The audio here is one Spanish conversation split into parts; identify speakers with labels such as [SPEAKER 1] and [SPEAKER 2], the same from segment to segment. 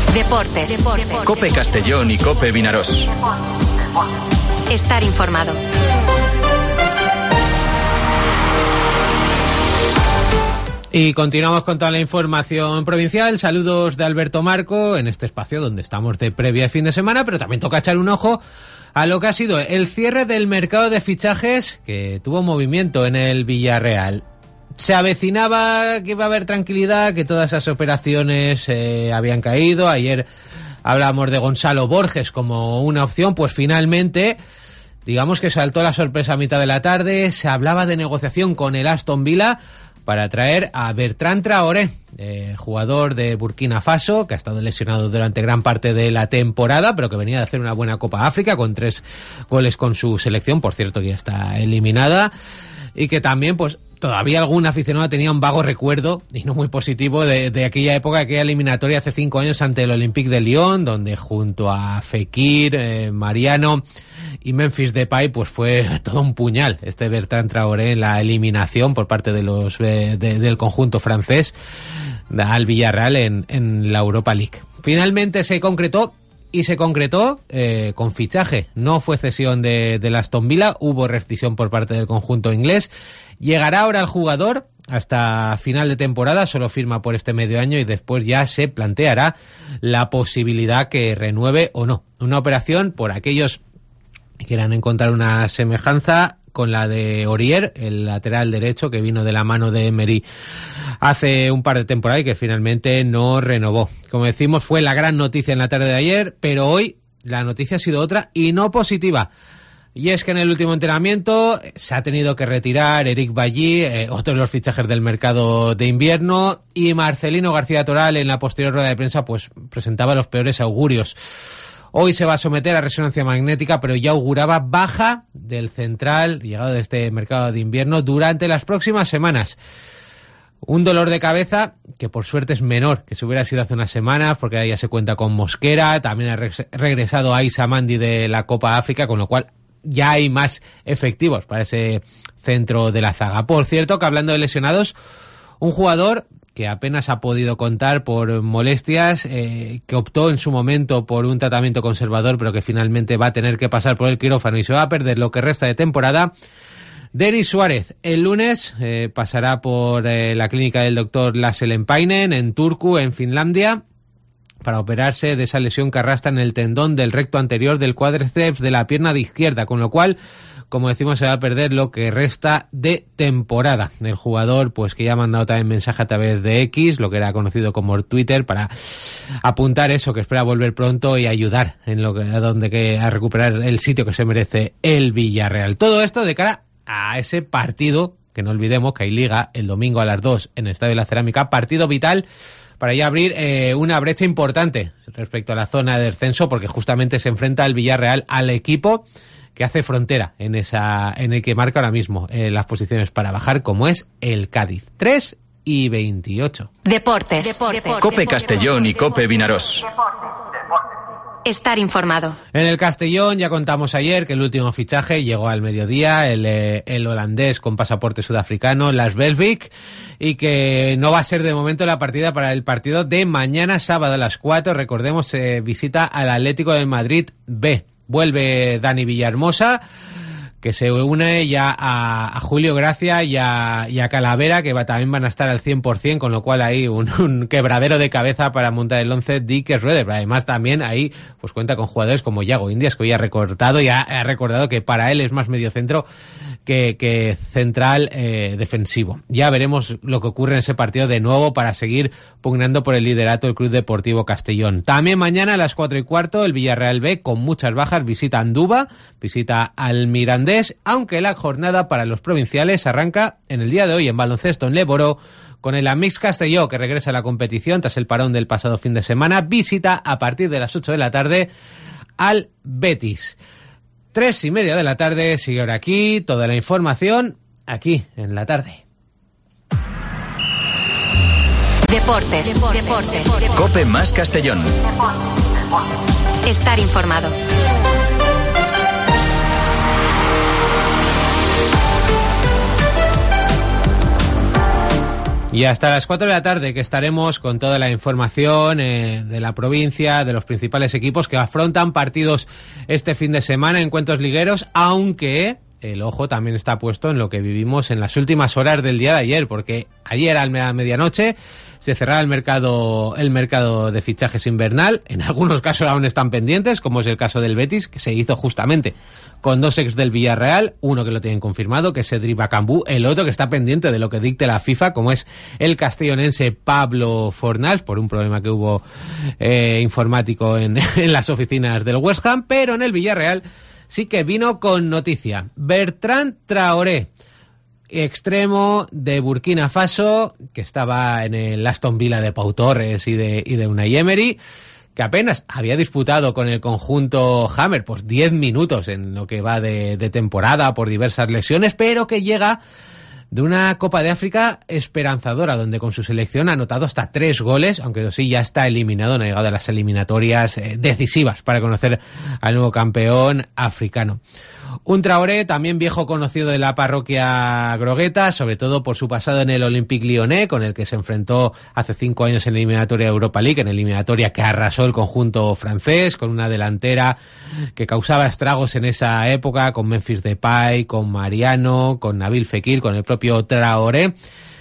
[SPEAKER 1] Deportes.
[SPEAKER 2] COPE Castellón y COPE Vinarós.
[SPEAKER 1] Estar informado.
[SPEAKER 3] Y continuamos con toda la información provincial. Saludos de Alberto Marco en este espacio donde estamos de previa de fin de semana, pero también toca echar un ojo a lo que ha sido el cierre del mercado de fichajes, que tuvo movimiento en el Villarreal. Se avecinaba que iba a haber tranquilidad, que todas esas operaciones habían caído. Ayer hablábamos de Gonzalo Borges como una opción, pues finalmente, digamos que saltó la sorpresa a mitad de la tarde. Se hablaba de negociación con el Aston Villa para traer a Bertrand Traoré, jugador de Burkina Faso, que ha estado lesionado durante gran parte de la temporada, pero que venía de hacer una buena Copa África con 3 goles con su selección, por cierto que ya está eliminada, y que también pues todavía algún aficionado tenía un vago recuerdo, y no muy positivo, de aquella época, aquella eliminatoria hace 5 años ante el Olympique de Lyon, donde junto a Fekir, Mariano y Memphis Depay, pues fue todo un puñal este Bertrand Traoré en la eliminación por parte de los del conjunto francés al Villarreal en la Europa League. Finalmente se concretó, y se concretó con fichaje. No fue cesión del Aston Villa, hubo rescisión por parte del conjunto inglés. Llegará ahora el jugador hasta final de temporada, solo firma por este medio año y después ya se planteará la posibilidad que renueve o no. Una operación, por aquellos que quieran encontrar una semejanza, con la de Aurier, el lateral derecho que vino de la mano de Emery hace un par de temporadas y que finalmente no renovó. Como decimos, fue la gran noticia en la tarde de ayer, pero hoy la noticia ha sido otra y no positiva. Y es que en el último entrenamiento se ha tenido que retirar Eric Bailly, otro de los fichajes del mercado de invierno, y Marcelino García Toral en la posterior rueda de prensa pues presentaba los peores augurios. Hoy se va a someter a resonancia magnética, pero ya auguraba baja del central llegado de este mercado de invierno durante las próximas semanas. Un dolor de cabeza que por suerte es menor que si hubiera sido hace unas semanas, porque ahí ya se cuenta con Mosquera, también ha regresado Aissa Mandi de la Copa África, con lo cual ya hay más efectivos para ese centro de la zaga. Por cierto, que hablando de lesionados, un jugador que apenas ha podido contar por molestias, que optó en su momento por un tratamiento conservador, pero que finalmente va a tener que pasar por el quirófano y se va a perder lo que resta de temporada. Denis Suárez, el lunes pasará por la clínica del doctor Lassell-Empainen en Turku, en Finlandia, para operarse de esa lesión que arrastra en el tendón del recto anterior del cuádriceps de la pierna de izquierda, con lo cual, como decimos, se va a perder lo que resta de temporada. El jugador, pues que ya ha mandado también mensaje a través de X, lo que era conocido como Twitter, para apuntar eso, que espera volver pronto y ayudar en lo que a recuperar el sitio que se merece el Villarreal. Todo esto de cara a ese partido, que no olvidemos que hay Liga el domingo a las 2 en el Estadio de la Cerámica, partido vital para ya abrir una brecha importante respecto a la zona de descenso, porque justamente se enfrenta el Villarreal al equipo que hace frontera en el que marca ahora mismo las posiciones para bajar, como es el Cádiz. 3-28.
[SPEAKER 1] Deportes.
[SPEAKER 2] COPE Castellón y COPE Vinarós.
[SPEAKER 1] Estar informado.
[SPEAKER 3] En el Castellón ya contamos ayer que el último fichaje llegó al mediodía, el holandés con pasaporte sudafricano, Lars Belvik, y que no va a ser de momento la partida para el partido de mañana sábado a las 4. Recordemos, visita al Atlético de Madrid B. Vuelve Dani Villahermosa, que se une ya a Julio Gracia y a Calavera, que también van a estar al 100%, con lo cual hay un quebradero de cabeza para montar el 11 Dick Schroeder. Además también ahí pues cuenta con jugadores como Yago Indias, que hoy ha recordado que para él es más mediocentro que central defensivo. Ya veremos lo que ocurre en ese partido de nuevo para seguir pugnando por el liderato del Club Deportivo Castellón. También mañana a las 4:15 el Villarreal B, con muchas bajas, visita Andúba, visita al Mirandés, aunque la jornada para los provinciales arranca en el día de hoy en baloncesto en Leboró, con el Amics Castelló, que regresa a la competición tras el parón del pasado fin de semana. Visita a partir de las 8 de la tarde al Betis. 3:30 de la tarde, sigue ahora aquí toda la información, aquí en la tarde.
[SPEAKER 1] Deportes.
[SPEAKER 2] COPE más Castellón.
[SPEAKER 1] Estar informado.
[SPEAKER 3] Y hasta las 4 de la tarde, que estaremos con toda la información de la provincia, de los principales equipos que afrontan partidos este fin de semana, encuentros ligueros, aunque el ojo también está puesto en lo que vivimos en las últimas horas del día de ayer, porque ayer a medianoche se cerraba el mercado de fichajes invernal. En algunos casos aún están pendientes, como es el caso del Betis, que se hizo justamente con 2 ex del Villarreal, uno que lo tienen confirmado, que es Cedric Bakambu, el otro que está pendiente de lo que dicte la FIFA, como es el castellonense Pablo Fornals, por un problema que hubo informático en las oficinas del West Ham, pero en el Villarreal sí que vino con noticia. Bertrand Traoré, extremo de Burkina Faso, que estaba en el Aston Villa de Pau Torres y de Unai Emery, que apenas había disputado con el conjunto Hammer pues 10 minutos en lo que va de temporada por diversas lesiones, pero que llega de una Copa de África esperanzadora, donde con su selección ha anotado hasta 3 goles, aunque sí ya está eliminado, no ha llegado a las eliminatorias decisivas para conocer al nuevo campeón africano. Un Traoré también viejo conocido de la parroquia grogueta, sobre todo por su pasado en el Olympique Lyonnais, con el que se enfrentó hace 5 años en la eliminatoria Europa League, en eliminatoria que arrasó el conjunto francés, con una delantera que causaba estragos en esa época, con Memphis Depay, con Mariano, con Nabil Fekir, con el propio Traoré,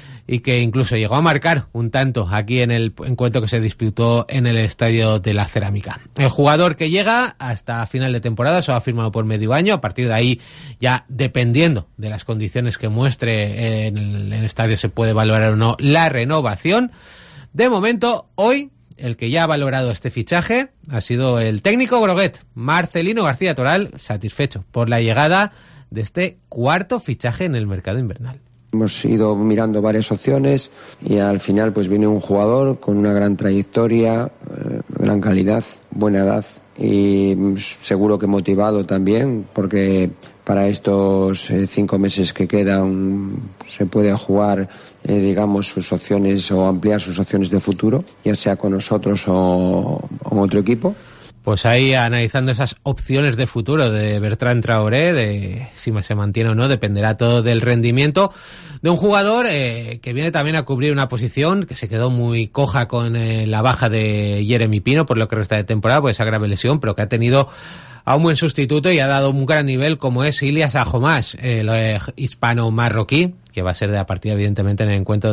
[SPEAKER 3] y que incluso llegó a marcar un tanto aquí en el encuentro que se disputó en el Estadio de la Cerámica. El jugador que llega hasta final de temporada, se ha firmado por medio año, a partir de ahí ya dependiendo de las condiciones que muestre en el estadio se puede valorar o no la renovación. De momento, hoy, el que ya ha valorado este fichaje ha sido el técnico groguet, Marcelino García Toral, satisfecho por la llegada de este cuarto fichaje en el mercado invernal.
[SPEAKER 4] Hemos ido mirando varias opciones y al final pues viene un jugador con una gran trayectoria, gran calidad, buena edad y seguro que motivado también, porque para estos 5 meses que quedan se puede jugar digamos sus opciones o ampliar sus opciones de futuro, ya sea con nosotros o otro equipo.
[SPEAKER 3] Pues ahí analizando esas opciones de futuro de Bertrand Traoré, de si se mantiene o no, dependerá todo del rendimiento de un jugador que viene también a cubrir una posición que se quedó muy coja con la baja de Jeremy Pino por lo que resta de temporada, pues esa grave lesión, pero que ha tenido a un buen sustituto y ha dado un gran nivel como es Ilias Ahomás, el hispano-marroquí, que va a ser de la partida evidentemente en el encuentro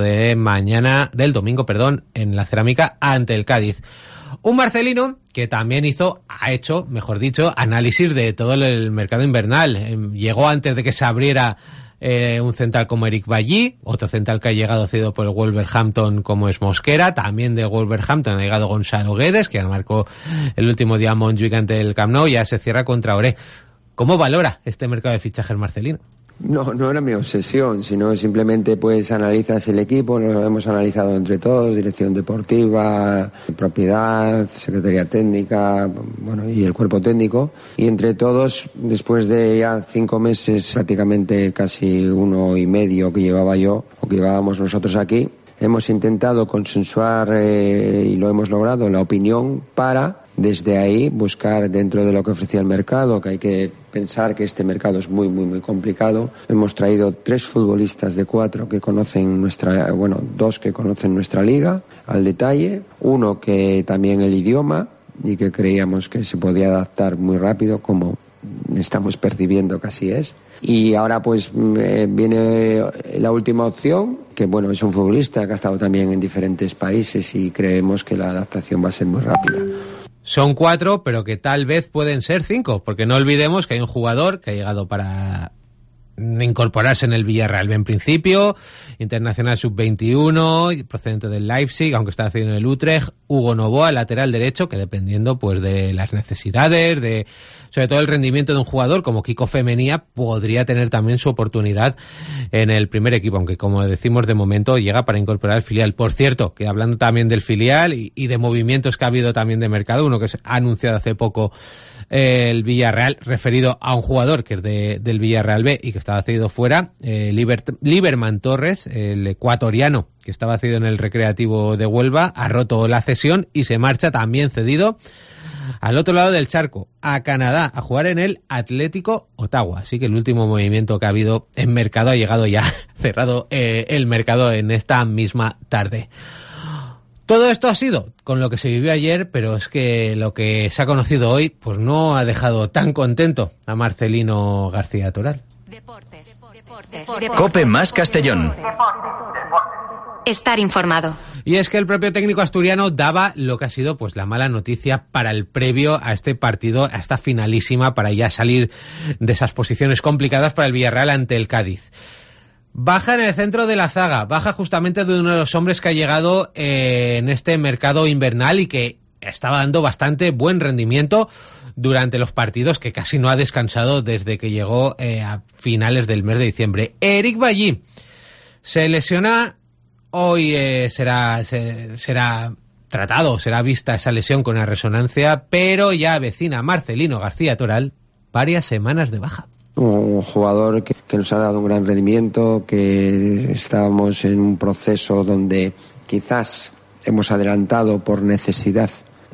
[SPEAKER 3] del domingo, en la Cerámica ante el Cádiz. Un Marcelino que también ha hecho, mejor dicho, análisis de todo el mercado invernal. Llegó antes de que se abriera un central como Eric Bailly, otro central que ha llegado cedido por el Wolverhampton como es Mosquera, también de Wolverhampton ha llegado Gonzalo Guedes, que marcó el último día a Montjuic ante el Camp Nou, ya se cierra con Traoré. ¿Cómo valora este mercado de fichajes Marcelino?
[SPEAKER 4] No era mi obsesión, sino simplemente pues analizas el equipo, lo hemos analizado entre todos, dirección deportiva, propiedad, secretaría técnica, y el cuerpo técnico, y entre todos, después de ya 5 meses, prácticamente casi 1 y medio que llevaba yo, o que llevábamos nosotros aquí, hemos intentado consensuar y lo hemos logrado, la opinión para desde ahí buscar dentro de lo que ofrecía el mercado, que hay que pensar que este mercado es muy, muy, muy complicado. Hemos traído 3 futbolistas de 4 que conocen 2 que conocen nuestra liga al detalle, uno que también el idioma y que creíamos que se podía adaptar muy rápido, como estamos percibiendo que así es. Y ahora pues viene la última opción, que es un futbolista que ha estado también en diferentes países y creemos que la adaptación va a ser muy rápida.
[SPEAKER 3] Son 4, pero que tal vez pueden ser 5, porque no olvidemos que hay un jugador que ha llegado para incorporarse en el Villarreal en principio, internacional sub-21, procedente del Leipzig, aunque está haciendo en el Utrecht, Hugo Novoa, lateral derecho, que dependiendo pues de las necesidades, de sobre todo el rendimiento de un jugador como Kiko Femenía, podría tener también su oportunidad en el primer equipo, aunque como decimos de momento llega para incorporar al filial. Por cierto, que hablando también del filial y de movimientos que ha habido también de mercado, uno que se ha anunciado hace poco el Villarreal, referido a un jugador que es del Villarreal B y que estaba cedido fuera, Liberman Torres, el ecuatoriano que estaba cedido en el Recreativo de Huelva, ha roto la cesión y se marcha también cedido al otro lado del charco, a Canadá, a jugar en el Atlético Ottawa. Así que el último movimiento que ha habido en mercado ha llegado ya cerrado el mercado en esta misma tarde. Todo esto ha sido con lo que se vivió ayer, pero es que lo que se ha conocido hoy pues no ha dejado tan contento a Marcelino García Toral.
[SPEAKER 1] Deportes.
[SPEAKER 2] COPE más Castellón.
[SPEAKER 1] Estar informado.
[SPEAKER 3] Y es que el propio técnico asturiano daba lo que ha sido pues la mala noticia para el previo a este partido, a esta finalísima, para ya salir de esas posiciones complicadas para el Villarreal ante el Cádiz. Baja en el centro de la zaga, baja justamente de uno de los hombres que ha llegado en este mercado invernal y que estaba dando bastante buen rendimiento durante los partidos, que casi no ha descansado desde que llegó a finales del mes de diciembre. Eric Bailly se lesiona. Hoy será tratado, será vista esa lesión con una resonancia, pero ya avecina Marcelino García Toral varias semanas de baja.
[SPEAKER 4] Un jugador que nos ha dado un gran rendimiento, que estábamos en un proceso donde quizás hemos adelantado por necesidad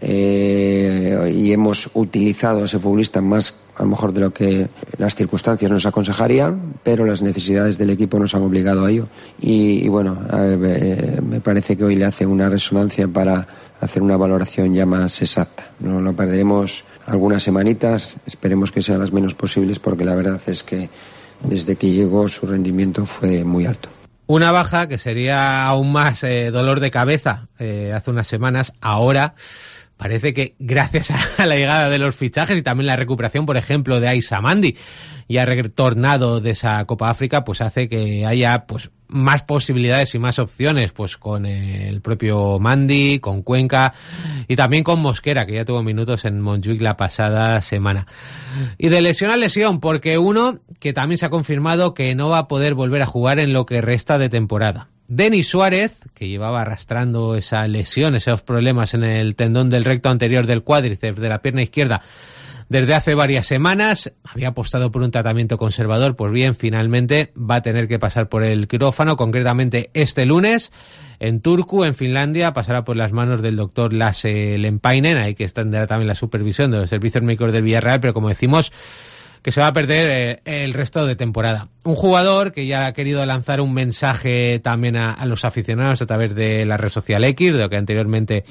[SPEAKER 4] y hemos utilizado a ese futbolista más a lo mejor de lo que las circunstancias nos aconsejarían, pero las necesidades del equipo nos han obligado a ello. Y bueno, me parece que hoy le hace una resonancia para hacer una valoración ya más exacta. No lo perderemos algunas semanitas, esperemos que sean las menos posibles, porque la verdad es que desde que llegó su rendimiento fue muy alto.
[SPEAKER 3] Una baja que sería aún más dolor de cabeza hace unas semanas. Ahora parece que gracias a la llegada de los fichajes y también la recuperación, por ejemplo, de Aissa Mandi, y ha retornado de esa Copa África, pues hace que haya pues más posibilidades y más opciones, pues con el propio Mandi, con Cuenca y también con Mosquera, que ya tuvo minutos en Montjuic la pasada semana. Y de lesión a lesión, porque uno que también se ha confirmado que no va a poder volver a jugar en lo que resta de temporada. Denis Suárez, que llevaba arrastrando esa lesión, esos problemas en el tendón del recto anterior del cuádriceps de la pierna izquierda desde hace varias semanas, había apostado por un tratamiento conservador, pues bien, finalmente va a tener que pasar por el quirófano, concretamente este lunes, en Turku, en Finlandia, pasará por las manos del doctor Lasse Lempainen, ahí que tendrá también la supervisión de los servicios médicos del Villarreal, pero como decimos, que se va a perder el resto de temporada. Un jugador que ya ha querido lanzar un mensaje también a los aficionados a través de la red social X, de lo que anteriormente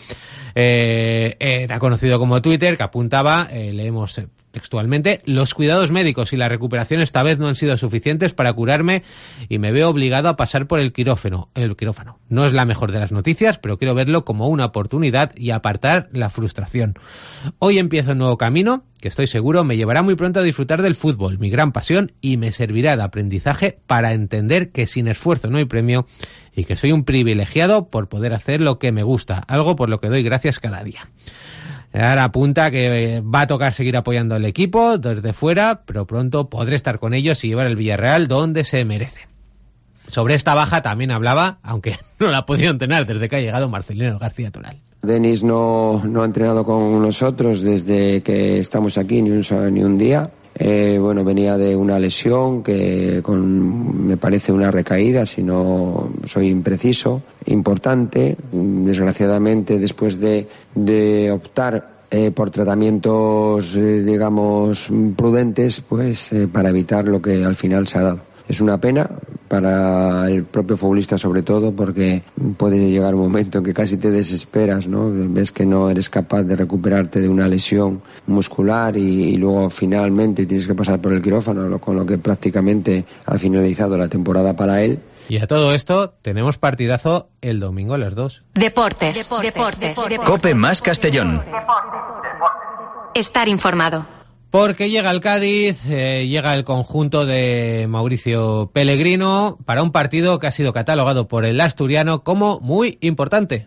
[SPEAKER 3] era conocido como Twitter, que apuntaba, leemos textualmente: los cuidados médicos y la recuperación esta vez no han sido suficientes para curarme y me veo obligado a pasar por el quirófano. No es la mejor de las noticias, pero quiero verlo como una oportunidad y apartar la frustración. Hoy empiezo un nuevo camino que estoy seguro me llevará muy pronto a disfrutar del fútbol, mi gran pasión, y me servirá de aprendizaje para entender que sin esfuerzo no hay premio y que soy un privilegiado por poder hacer lo que me gusta, algo por lo que doy gracias cada día. Ahora apunta que va a tocar seguir apoyando al equipo desde fuera, pero pronto podré estar con ellos y llevar el Villarreal donde se merece. Sobre esta baja también hablaba, aunque no la ha podido entrenar desde que ha llegado Marcelino García Toral.
[SPEAKER 4] Denis no ha entrenado con nosotros desde que estamos aquí ni un día. Venía de una lesión me parece una recaída, si no soy impreciso, importante. Desgraciadamente, después de optar por tratamientos, prudentes, pues para evitar lo que al final se ha dado. Es una pena para el propio futbolista, sobre todo, porque puede llegar un momento en que casi te desesperas, ¿no? Ves que no eres capaz de recuperarte de una lesión muscular y luego finalmente tienes que pasar por el quirófano, con lo que prácticamente ha finalizado la temporada para él.
[SPEAKER 3] Y a todo esto tenemos partidazo el domingo a las 2.
[SPEAKER 1] Deportes.
[SPEAKER 2] COPE más Castellón.
[SPEAKER 1] Estar informado.
[SPEAKER 3] Porque llega el Cádiz, llega el conjunto de Mauricio Pellegrino para un partido que ha sido catalogado por el asturiano como muy importante.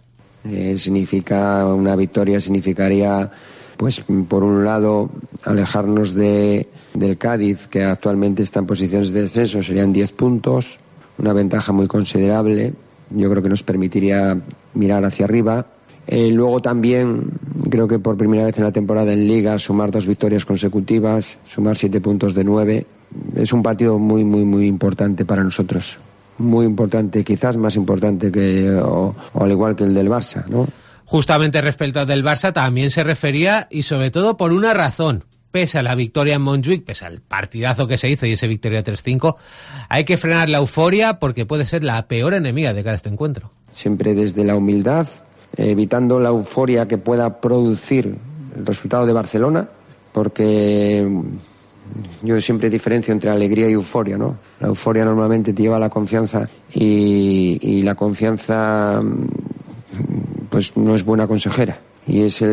[SPEAKER 4] Una victoria significaría, pues por un lado, alejarnos del Cádiz, que actualmente está en posiciones de descenso, serían 10 puntos, una ventaja muy considerable. Yo creo que nos permitiría mirar hacia arriba. Luego también creo que por primera vez en la temporada en Liga sumar 2 victorias consecutivas, sumar 7 puntos de 9, es un partido muy muy muy importante para nosotros, muy importante, quizás más importante o al igual que el del Barça, ¿no?
[SPEAKER 3] Justamente respecto al del Barça también se refería, y sobre todo por una razón. Pese a la victoria en Montjuic, pese al partidazo que se hizo y esa victoria 3-5, hay que frenar la euforia porque puede ser la peor enemiga de cara a este encuentro.
[SPEAKER 4] Siempre desde la humildad, evitando la euforia que pueda producir el resultado de Barcelona, porque yo siempre diferencio entre alegría y euforia, ¿no? La euforia normalmente te lleva a la confianza y la confianza pues no es buena consejera y es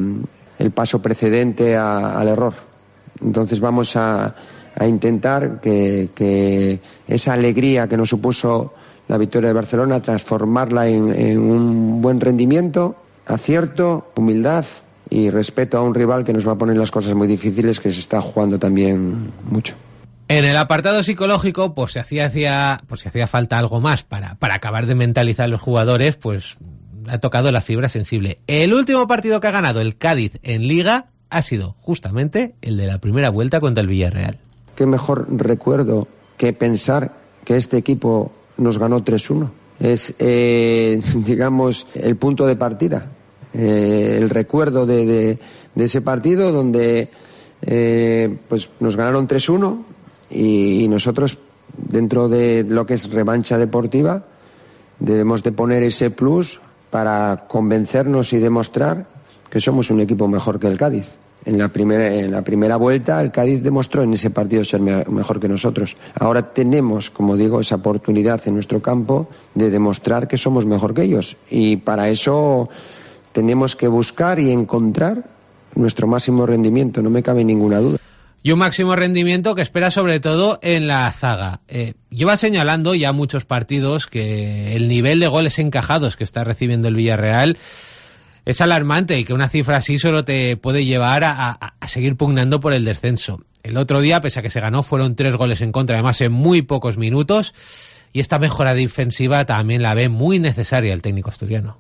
[SPEAKER 4] el paso precedente al error. Entonces vamos a intentar que esa alegría que nos supuso la victoria de Barcelona, transformarla en un buen rendimiento, acierto, humildad y respeto a un rival que nos va a poner las cosas muy difíciles, que se está jugando también mucho.
[SPEAKER 3] En el apartado psicológico, por si hacía falta algo más para acabar de mentalizar a los jugadores, pues ha tocado la fibra sensible. El último partido que ha ganado el Cádiz en Liga ha sido justamente el de la primera vuelta contra el Villarreal.
[SPEAKER 4] Qué mejor recuerdo que pensar que este equipo nos ganó 3-1. Es, digamos, el punto de partida. El recuerdo de ese partido donde pues nos ganaron 3-1 y nosotros, dentro de lo que es revancha deportiva, debemos de poner ese plus para convencernos y demostrar que somos un equipo mejor que el Cádiz. En la primera vuelta el Cádiz demostró en ese partido ser mejor que nosotros. Ahora tenemos, como digo, esa oportunidad en nuestro campo de demostrar que somos mejor que ellos. Y para eso tenemos que buscar y encontrar nuestro máximo rendimiento, no me cabe ninguna duda.
[SPEAKER 3] Y un máximo rendimiento que espera sobre todo en la zaga. Lleva señalando ya muchos partidos que el nivel de goles encajados que está recibiendo el Villarreal es alarmante y que una cifra así solo te puede llevar a seguir pugnando por el descenso. El otro día, pese a que se ganó, fueron 3 goles en contra, además en muy pocos minutos, y esta mejora defensiva también la ve muy necesaria el técnico asturiano.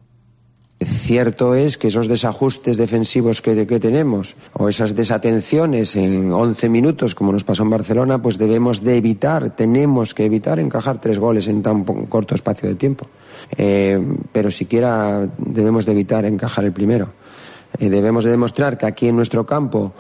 [SPEAKER 4] Cierto es que esos desajustes defensivos que tenemos o esas desatenciones en 11 minutos, como nos pasó en Barcelona, pues tenemos que evitar encajar 3 goles en tan corto espacio de tiempo. Pero siquiera debemos de evitar encajar el primero. Debemos de demostrar que aquí en nuestro campo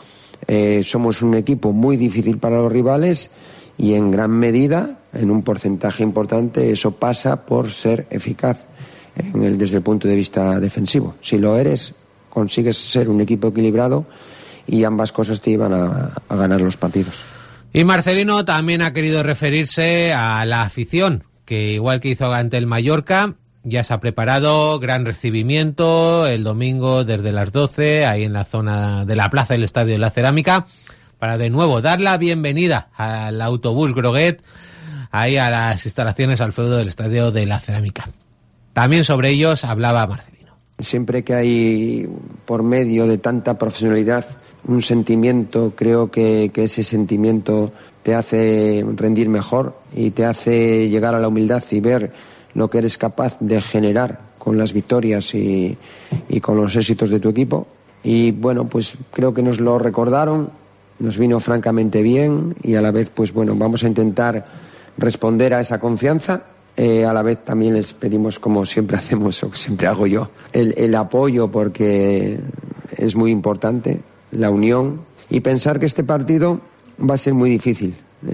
[SPEAKER 4] somos un equipo muy difícil para los rivales y en gran medida, en un porcentaje importante, eso pasa por ser eficaz desde el punto de vista defensivo. Si lo eres, consigues ser un equipo equilibrado y ambas cosas te llevan a ganar los partidos.
[SPEAKER 3] Y Marcelino también ha querido referirse a la afición, que igual que hizo ante el Mallorca, ya se ha preparado, gran recibimiento el domingo desde las 12, ahí en la zona de la plaza del Estadio de la Cerámica, para de nuevo dar la bienvenida al autobús Groguet, ahí a las instalaciones al feudo del Estadio de la Cerámica. También sobre ellos hablaba Marcelino.
[SPEAKER 4] Siempre que hay por medio de tanta profesionalidad un sentimiento, creo que ese sentimiento te hace rendir mejor y te hace llegar a la humildad y ver lo que eres capaz de generar con las victorias y con los éxitos de tu equipo. Y bueno, pues creo que nos lo recordaron, nos vino francamente bien y a la vez, pues bueno, vamos a intentar responder a esa confianza. A la vez también les pedimos, como siempre hacemos o siempre hago yo, el apoyo, porque es muy importante, la unión, y pensar que este partido va a ser muy difícil.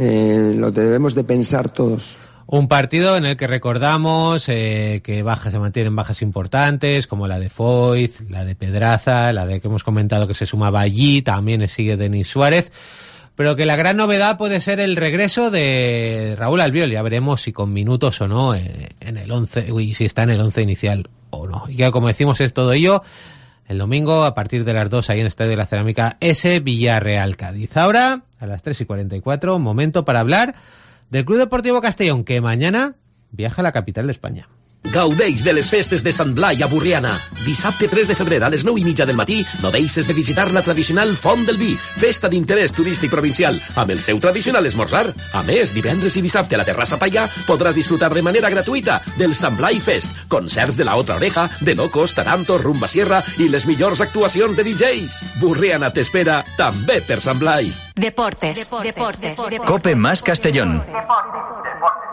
[SPEAKER 4] Lo debemos de pensar todos.
[SPEAKER 3] Un partido en el que recordamos que se mantienen bajas importantes, como la de Foyth, la de Pedraza, la de que hemos comentado que se sumaba allí, también sigue Denis Suárez, pero que la gran novedad puede ser el regreso de Raúl Albiol. Ya veremos si con minutos o no en el 11, si está en el 11 inicial o no. Y que, como decimos, es todo ello el domingo a partir de las 2 ahí en el Estadio de la Cerámica, ese Villarreal Cádiz. Ahora, a las 3:44, momento para hablar del Club Deportivo Castellón, que mañana viaja a la capital de España.
[SPEAKER 5] Gaudeix de les festes de Sant Blai a Borriana. Dissabte 3 de febrer a les 9:30 del matí no deixes de visitar la tradicional Font del Vi, festa d'interès turístic provincial, amb el seu tradicional esmorzar. A més, divendres i dissabte a la Terrassa Paià podràs disfrutar de manera gratuïta del Sant Blai Fest, concerts de la Otra Oreja, de Locos, Taranto, Rumba Sierra i les millors actuacions de DJs. Borriana t'espera també per Sant Blai.
[SPEAKER 1] Deportes.
[SPEAKER 2] COPE más Castellón.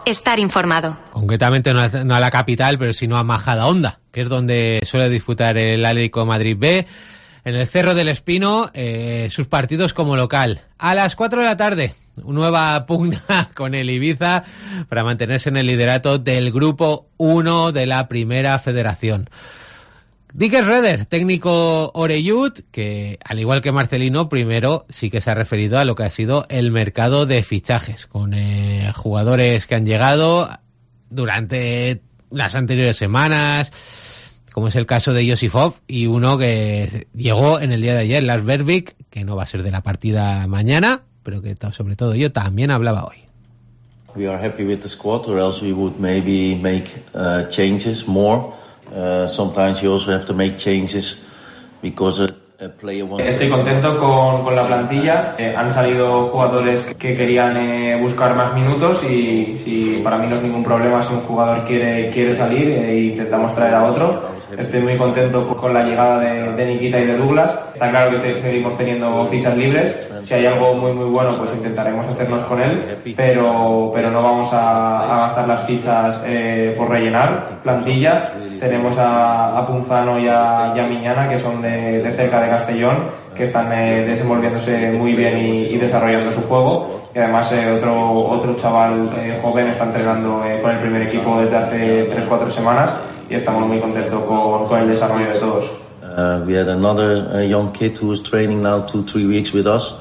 [SPEAKER 1] Estar informado.
[SPEAKER 3] Concretamente no a la capital, pero sino a Majadahonda, que es donde suele disputar el Atlético de Madrid B. En el Cerro del Espino, sus partidos como local. A las 4 de la tarde, nueva pugna con el Ibiza para mantenerse en el liderato del Grupo 1 de la Primera Federación. Dick Schroeder, técnico Oreyud, que al igual que Marcelino, primero sí que se ha referido a lo que ha sido el mercado de fichajes, con jugadores que han llegado durante las anteriores semanas, como es el caso de Josifov, y uno que llegó en el día de ayer, Lars Bergvik, que no va a ser de la partida mañana, pero que sobre todo yo también hablaba hoy.
[SPEAKER 6] We are happy with the squad, or else we would maybe make changes more. Sometimes you also have to make changes because a player wants.
[SPEAKER 7] Estoy contento con la plantilla. Han salido jugadores que querían buscar más minutos y si para mí no es ningún problema si un jugador quiere salir e intentamos traer a otro. Estoy muy contento con la llegada de Nikita y de Douglas. Está claro que seguimos teniendo fichas libres. Si hay algo muy muy bueno, pues intentaremos hacernos con él, pero no vamos a gastar las fichas por rellenar plantilla. Tenemos a Punzano y a Miñana, que son de cerca de Castellón, que están desenvolviéndose muy bien y desarrollando su juego. Y además otro chaval joven está entrenando con el primer equipo desde hace 3-4 semanas y estamos muy contentos con el desarrollo de todos.
[SPEAKER 6] We had another young kid who is training now 2-3 weeks with us.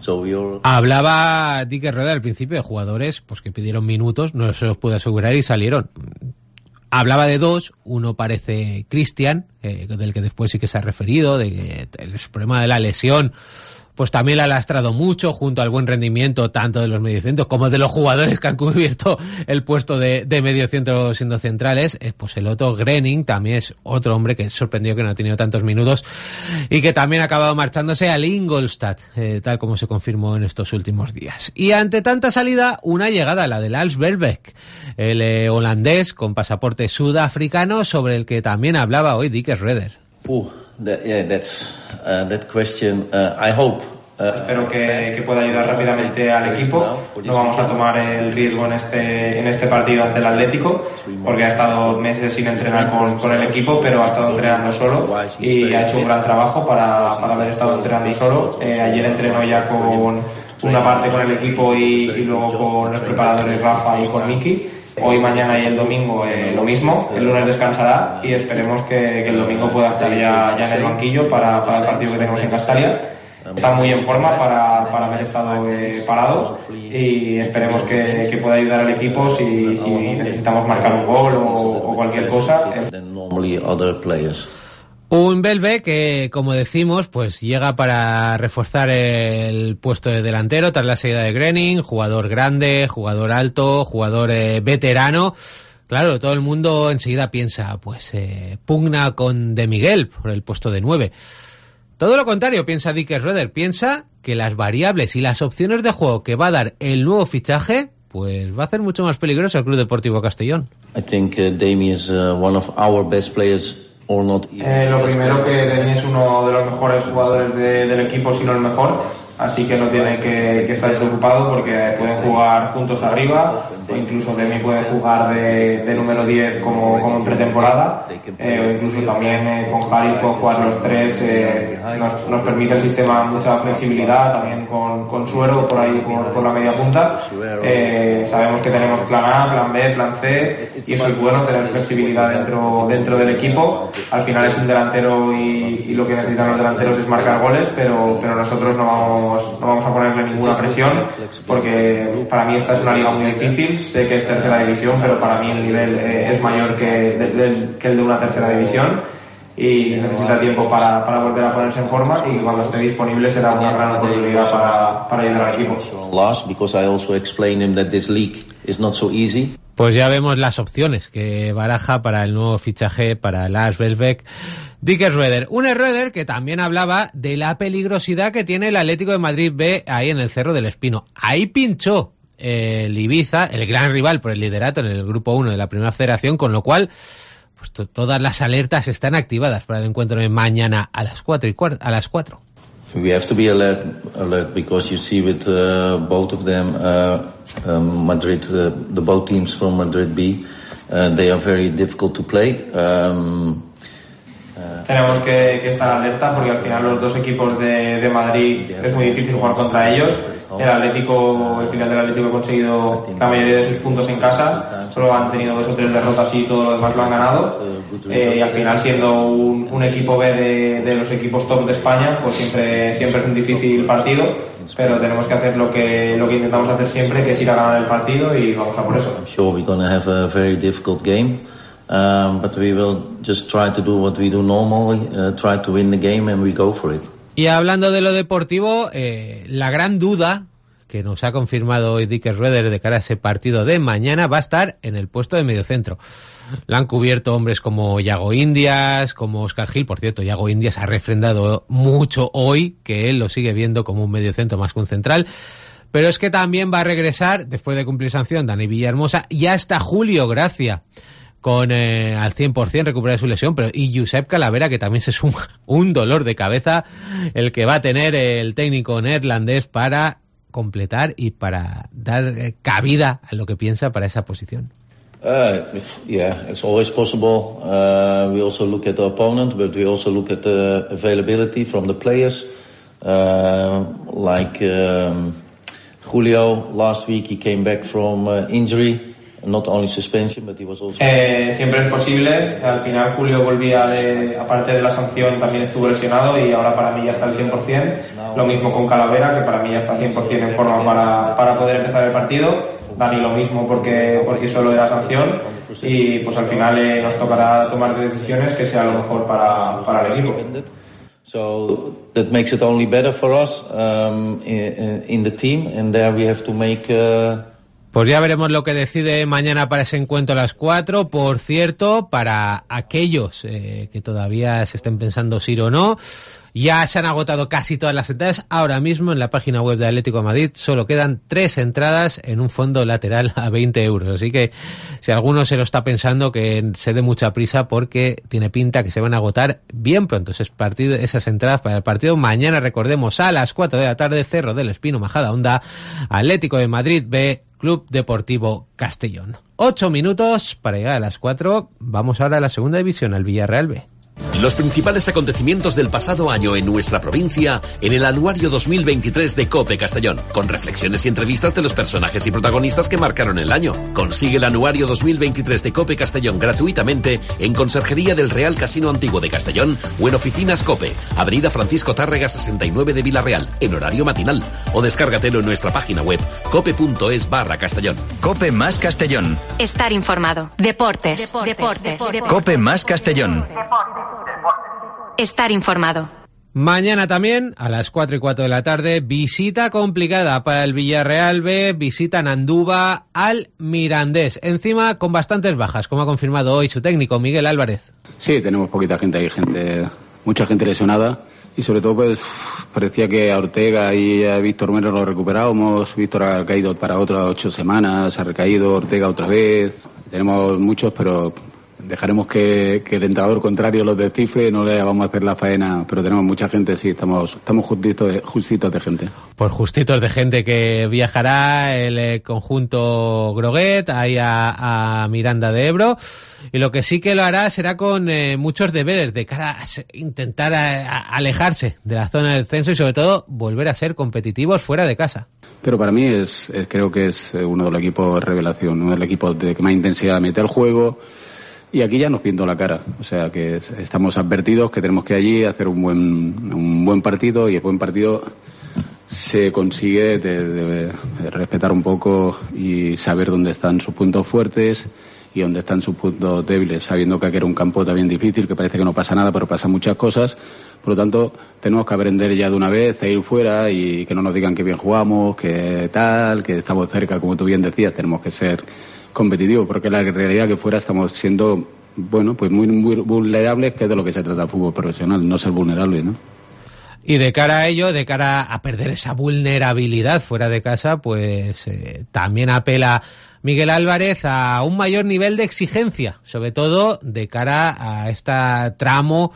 [SPEAKER 3] Hablaba Dick Schroeder al principio de jugadores pues que pidieron minutos, no se los pude asegurar y salieron. Hablaba de dos, uno parece Cristian, del que después sí que se ha referido, de que el problema de la lesión pues también la ha lastrado mucho, junto al buen rendimiento tanto de los mediocentros como de los jugadores que han cubierto el puesto de mediocentro siendo centrales. Pues el Otto Grenning también es otro hombre que sorprendió que no ha tenido tantos minutos y que también ha acabado marchándose al Ingolstadt, tal como se confirmó en estos últimos días. Y ante tanta salida, una llegada, la de Lars Bergvik, el holandés con pasaporte sudafricano, sobre el que también hablaba hoy Dick Schroeder.
[SPEAKER 6] That question, I hope.
[SPEAKER 7] Espero que pueda ayudar rápidamente al equipo. No vamos a tomar el riesgo en este partido ante el Atlético, porque ha estado meses sin entrenar con el equipo, pero ha estado entrenando solo y ha hecho un gran trabajo para haber estado entrenando solo. Ayer entrenó ya con una parte con el equipo y luego con los preparadores Rafa y con Miki. Hoy, mañana y el domingo lo mismo. El lunes descansará y esperemos que el domingo pueda estar ya en el banquillo para el partido que tenemos en Castalia. Está muy en forma para haber estado parado y esperemos que pueda ayudar al equipo si necesitamos marcar un gol o cualquier cosa.
[SPEAKER 3] Un Bergvik que, como decimos, pues llega para reforzar el puesto de delantero tras la salida de Grenning, jugador grande, jugador alto, jugador veterano. Claro, todo el mundo enseguida piensa, pues pugna con De Miguel por el puesto de 9. Todo lo contrario, piensa Dick Schroeder, piensa que las variables y las opciones de juego que va a dar el nuevo fichaje, pues va a hacer mucho más peligroso al Club Deportivo Castellón.
[SPEAKER 6] I think Demi is one of our best players.
[SPEAKER 7] Lo primero, que Demi es uno de los mejores jugadores del equipo, si no el mejor, así que no tiene que estar preocupado porque pueden jugar juntos arriba, o incluso Demi puede jugar de número 10 como en pretemporada, o incluso también con Harry puede jugar los tres. Nos permite el sistema mucha flexibilidad, también con Suero por ahí por la media punta. Sabemos que tenemos plan A, plan B, plan C, y eso es bueno, tener flexibilidad dentro del equipo. Al final es un delantero y lo que necesitan los delanteros es marcar goles, pero nosotros no vamos a ponerle ninguna presión, porque para mí esta es una liga muy difícil. Sé que es tercera división, pero para mí el nivel es mayor que el de una tercera división y necesita tiempo para volver a ponerse en forma, y cuando esté disponible será una gran oportunidad para ayudar al equipo.
[SPEAKER 3] Pues ya vemos las opciones que baraja para el nuevo fichaje para Lars Bergvik, Dick Schroeder. Un Schroeder que también hablaba de la peligrosidad que tiene el Atlético de Madrid B ahí en el Cerro del Espino. Ahí pinchó el Ibiza, el gran rival por el liderato en el Grupo 1 de la Primera Federación, con lo cual pues todas las alertas están activadas para el encuentro de mañana a las 4.
[SPEAKER 6] We have to be alert because you see with both of them, Madrid, the both teams from Madrid B, they are very difficult to play.
[SPEAKER 7] Tenemos que estar alerta porque al final los dos equipos de Madrid es muy difícil jugar contra ellos. El final del Atlético ha conseguido la mayoría de sus puntos en casa, solo han tenido 2 o 3 derrotas y todo lo demás lo han ganado. Y al final, siendo un equipo B de los equipos top de España, pues siempre es un difícil partido, pero tenemos que hacer lo que intentamos hacer siempre, que es ir a ganar el partido, y vamos a por eso.
[SPEAKER 6] I'm sure we're going to have a very difficult game, but we will just try to do what we do normally, try to win the game and we go for it.
[SPEAKER 3] Y hablando de lo deportivo, la gran duda que nos ha confirmado hoy Dick Schroeder de cara a ese partido de mañana va a estar en el puesto de mediocentro. La han cubierto hombres como Yago Indias, como Óscar Gil. Por cierto, Yago Indias ha refrendado mucho hoy que él lo sigue viendo como un mediocentro más que un central. Pero es que también va a regresar, después de cumplir sanción, Dani Villahermosa, y hasta Julio Gracia, con al 100% recuperar su lesión, pero y Josep Calavera, que también se suma un dolor de cabeza el que va a tener el técnico neerlandés para completar y para dar cabida a lo que piensa para esa posición.
[SPEAKER 6] Yeah, it's always possible. We also look at the opponent, but we also look at the availability from the players. Julio, last week he came back from injury. Not only suspension, but he was also...
[SPEAKER 7] Siempre es posible. Al final Julio volvía aparte de la sanción, también estuvo lesionado y ahora para mí ya está al 100%. Lo mismo con Calavera, que para mí ya está al 100% en forma para poder empezar el partido. Dani lo mismo porque solo era sanción, y pues al final nos tocará tomar decisiones que sea lo mejor para el equipo.
[SPEAKER 6] So that makes it only better for us in the team, and there we have to make...
[SPEAKER 3] Pues ya veremos lo que decide mañana para ese encuentro a las 4. Por cierto, para aquellos que todavía se estén pensando si ir o no, ya se han agotado casi todas las entradas. Ahora mismo en la página web de Atlético de Madrid solo quedan 3 entradas en un fondo lateral a 20 euros. Así que si alguno se lo está pensando, que se dé mucha prisa, porque tiene pinta que se van a agotar bien pronto esas entradas para el partido. Mañana, recordemos, a las 4 de la tarde, Cerro del Espino, Majadahonda, Atlético de Madrid B, Club Deportivo Castellón. 8 minutos para llegar a las 4. Vamos ahora a la segunda división, al Villarreal B.
[SPEAKER 5] Los principales acontecimientos del pasado año en nuestra provincia en el anuario 2023 de COPE Castellón, con reflexiones y entrevistas de los personajes y protagonistas que marcaron el año. Consigue el anuario 2023 de COPE Castellón gratuitamente en Conserjería del Real Casino Antiguo de Castellón o en Oficinas COPE, Avenida Francisco Tárrega 69 de Villarreal, en horario matinal, o descárgatelo en nuestra página web cope.es/Castellón.
[SPEAKER 2] COPE más Castellón.
[SPEAKER 1] Estar informado. Deportes.
[SPEAKER 2] COPE más Castellón.
[SPEAKER 1] Estar informado.
[SPEAKER 3] Mañana también, a las 4:15 de la tarde, visita complicada para el Villarreal B, visita en Andúba al Mirandés. Encima con bastantes bajas, como ha confirmado hoy su técnico, Miguel Álvarez.
[SPEAKER 8] Sí, tenemos poquita gente ahí, mucha gente lesionada, y sobre todo pues parecía que a Ortega y a Víctor Mero lo recuperábamos. Víctor ha caído para otras 8 semanas, ha recaído Ortega otra vez. Tenemos muchos, pero dejaremos que el entrenador contrario los descifre, no le vamos a hacer la faena, pero tenemos mucha gente, sí, estamos justitos de gente.
[SPEAKER 3] Pues justitos de gente que viajará el conjunto Groguet ahí a Miranda de Ebro, y lo que sí que lo hará será con muchos deberes de cara a intentar alejarse de la zona del descenso y sobre todo volver a ser competitivos fuera de casa.
[SPEAKER 8] Pero para mí creo que es uno de los equipos revelación, uno de los equipos que más intensidad mete al juego. Y aquí ya nos pinto la cara, o sea que estamos advertidos que tenemos que allí hacer un buen partido, y el buen partido se consigue de respetar un poco y saber dónde están sus puntos fuertes y dónde están sus puntos débiles, sabiendo que aquí era un campo también difícil, que parece que no pasa nada, pero pasan muchas cosas. Por lo tanto, tenemos que aprender ya de una vez a ir fuera y que no nos digan que bien jugamos, que tal, que estamos cerca, como tú bien decías, tenemos que ser competitivo, porque la realidad que fuera estamos siendo, pues muy vulnerables, que es de lo que se trata el fútbol profesional, no ser vulnerable, ¿no?
[SPEAKER 3] Y de cara a ello, de cara a perder esa vulnerabilidad fuera de casa, pues también apela Miguel Álvarez a un mayor nivel de exigencia, sobre todo de cara a este tramo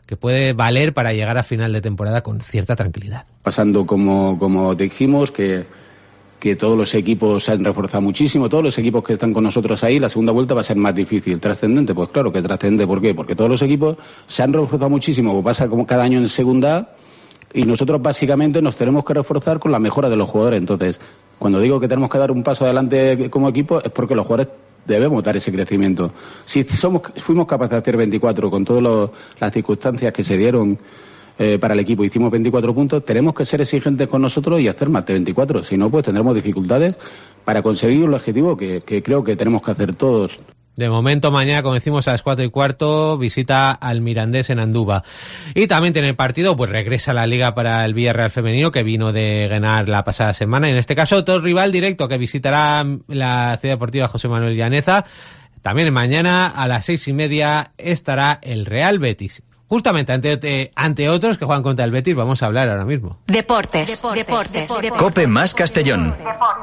[SPEAKER 3] que puede valer para llegar a final de temporada con cierta tranquilidad.
[SPEAKER 8] Pasando como dijimos, que todos los equipos se han reforzado muchísimo, todos los equipos que están con nosotros ahí, la segunda vuelta va a ser más difícil. ¿Trascendente? Pues claro que trascendente. ¿Por qué? Porque todos los equipos se han reforzado muchísimo, como pasa como cada año en segunda A, y nosotros básicamente nos tenemos que reforzar con la mejora de los jugadores. Entonces, cuando digo que tenemos que dar un paso adelante como equipo, es porque los jugadores debemos dar ese crecimiento. Si fuimos capaces de hacer 24 con todas las circunstancias que se dieron para el equipo, hicimos 24 puntos, tenemos que ser exigentes con nosotros y hacer más de 24. Si no, pues tendremos dificultades para conseguir el objetivo que creo que tenemos que hacer todos.
[SPEAKER 3] De momento, mañana, como decimos, a las 4:15, visita al Mirandés en Andúba. Y también tiene el partido, pues regresa a la Liga para el Villarreal femenino, que vino de ganar la pasada semana. Y en este caso, otro rival directo que visitará la Ciudad Deportiva José Manuel Llaneza. También mañana a las 6:30 estará el Real Betis. Justamente ante otros que juegan contra el Betis, vamos a hablar ahora mismo.
[SPEAKER 1] Deportes.
[SPEAKER 2] COPE más Castellón.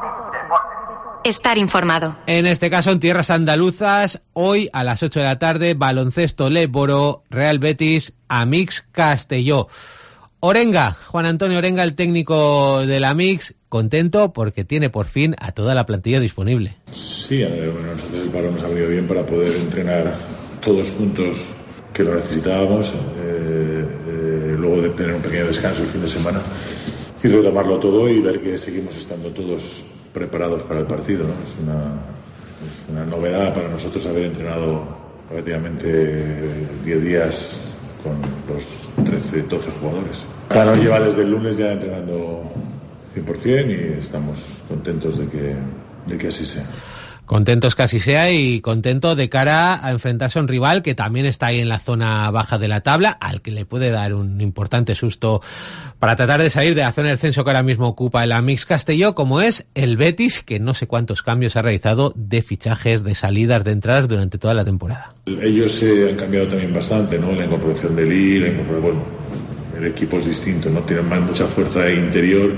[SPEAKER 1] Estar informado.
[SPEAKER 3] En este caso, en tierras andaluzas, hoy a las 8 de la tarde, baloncesto Léboro, Real Betis, Amix Castelló. Orenga, Juan Antonio Orenga, el técnico de la Amix, contento porque tiene por fin a toda la plantilla disponible.
[SPEAKER 9] Sí, nosotros el paro nos ha venido bien para poder entrenar todos juntos, que lo necesitábamos, luego de tener un pequeño descanso el fin de semana y retomarlo todo y ver que seguimos estando todos preparados para el partido, ¿no? Es una novedad para nosotros haber entrenado prácticamente 10 días con los 12 jugadores. Nos lleva desde el lunes ya entrenando 100% y estamos contentos de que así sea.
[SPEAKER 3] Contentos que así sea y contento de cara a enfrentarse a un rival que también está ahí en la zona baja de la tabla, al que le puede dar un importante susto para tratar de salir de la zona de descenso que ahora mismo ocupa el Amix Castelló, como es el Betis, que no sé cuántos cambios ha realizado de fichajes, de salidas, de entradas durante toda la temporada.
[SPEAKER 9] Ellos se han cambiado también bastante, ¿no? La incorporación de Lille, el equipo es distinto, ¿no? Tienen mucha fuerza interior.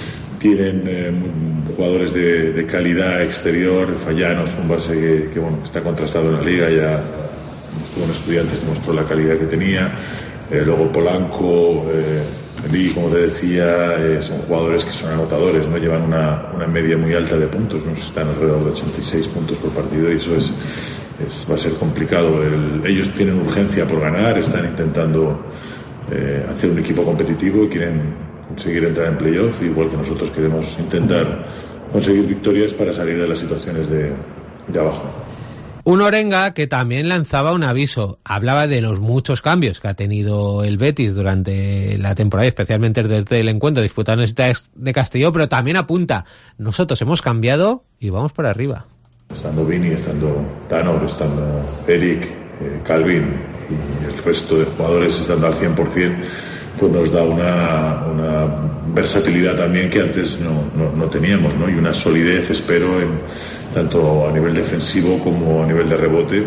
[SPEAKER 9] Tienen jugadores de calidad exterior. Fallanos, un base que está contrastado en la liga, ya estuvo en Estudiantes, demostró la calidad que tenía. Luego Polanco, Lee, como te decía, son jugadores que son anotadores, no llevan una media muy alta de puntos, ¿no? Están alrededor de 86 puntos por partido y eso va a ser complicado. Ellos tienen urgencia por ganar, están intentando hacer un equipo competitivo y quieren conseguir entrar en playoff, igual que nosotros queremos intentar conseguir victorias para salir de las situaciones de abajo.
[SPEAKER 3] Un Orenga que también lanzaba un aviso, hablaba de los muchos cambios que ha tenido el Betis durante la temporada, especialmente desde el encuentro disputado en el de Castelló, pero también apunta, nosotros hemos cambiado y vamos para arriba.
[SPEAKER 9] Estando Vini, estando Tanor, estando Eric, Calvin y el resto de jugadores estando al 100%, pues nos da una versatilidad también que antes no teníamos, ¿no? Y una solidez, espero, tanto a nivel defensivo como a nivel de rebote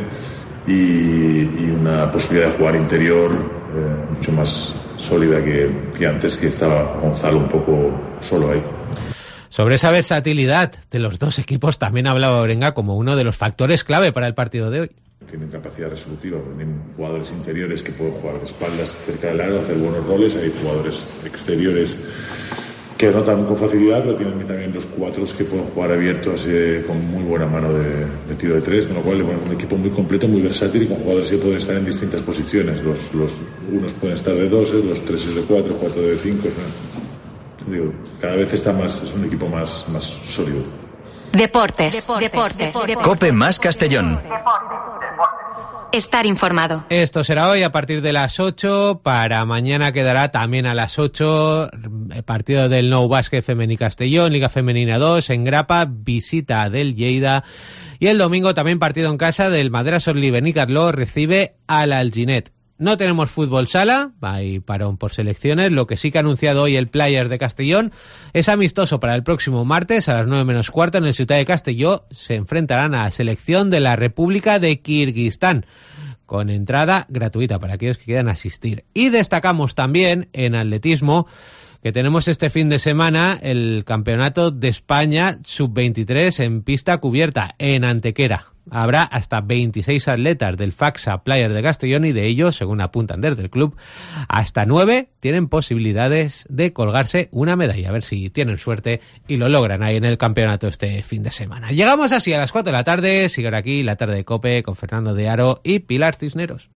[SPEAKER 9] y una posibilidad de jugar interior mucho más sólida que antes, que estaba Gonzalo un poco solo ahí.
[SPEAKER 3] Sobre esa versatilidad de los dos equipos también hablaba Orenga como uno de los factores clave para el partido de hoy.
[SPEAKER 9] Tienen capacidad resolutiva, tienen jugadores interiores que pueden jugar de espaldas cerca del aro, hacer buenos roles, hay jugadores exteriores que anotan con facilidad, pero tienen también los cuatros que pueden jugar abiertos con muy buena mano de tiro de tres, con lo cual es un equipo muy completo, muy versátil y con jugadores que pueden estar en distintas posiciones. Los unos pueden estar de doses, los treses de cuatro, cuatro de cinco. Digo, cada vez está es un equipo más sólido.
[SPEAKER 1] Deportes.
[SPEAKER 2] COPE más Castellón.
[SPEAKER 1] Estar informado.
[SPEAKER 3] Esto será hoy a partir de las 8. Para mañana quedará también a las 8 el partido del Nou Básquet Femení Castellón, Liga Femenina 2, en Grapa, visita del Lleida. Y el domingo también partido en casa del Madera Sorli Benicarló, recibe al Alginet. No tenemos fútbol sala, hay parón por selecciones. Lo que sí que ha anunciado hoy el Players de Castellón es amistoso para el próximo martes a las 9:15 en el Ciutat de Castelló. Se enfrentarán a la selección de la República de Kirguistán, con entrada gratuita para aquellos que quieran asistir. Y destacamos también en atletismo que tenemos este fin de semana el Campeonato de España Sub-23 en pista cubierta en Antequera. habrá hasta 26 atletas del FACSA Players de Castellón y de ellos, según apuntan desde el club, hasta 9 tienen posibilidades de colgarse una medalla. A ver si tienen suerte y lo logran ahí en el campeonato este fin de semana. Llegamos así a las 4 de la tarde. Sigue aquí la tarde de COPE con Fernando de Aro y Pilar Cisneros.